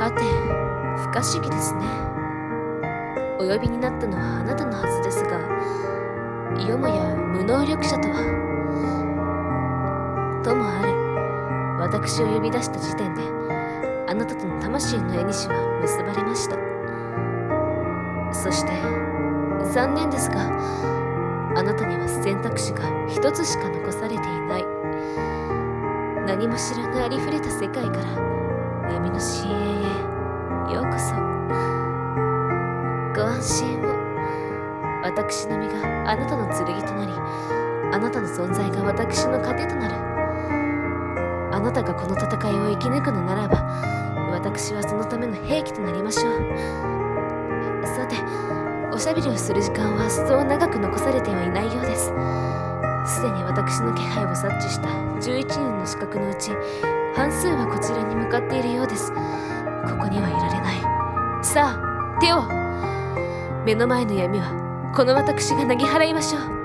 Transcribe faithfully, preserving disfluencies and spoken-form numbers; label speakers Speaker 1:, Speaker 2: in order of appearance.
Speaker 1: さて、不可思議ですね。お呼びになったのはあなたのはずですが、よもや無能力者とは。ともあれ、私を呼び出した時点であなたとの魂の縁は結ばれました。そして残念ですが、あなたには選択肢が一つしか残されていない。何も知らぬありふれた世界から闇の深淵へようこそ。ご安心を。私の身があなたの剣となり、あなたの存在が私の糧となる。あなたがこの戦いを生き抜くのならば、私はそのための兵器となりましょう。さて、おしゃべりをする時間はそう長く残されてはいないようです。すでに私の気配を察知したじゅういちにんの刺客のうち、半数はこちらに向かっているようです。ここにはいられない。さあ、手を。目の前の闇はこの私がなぎ払いましょう。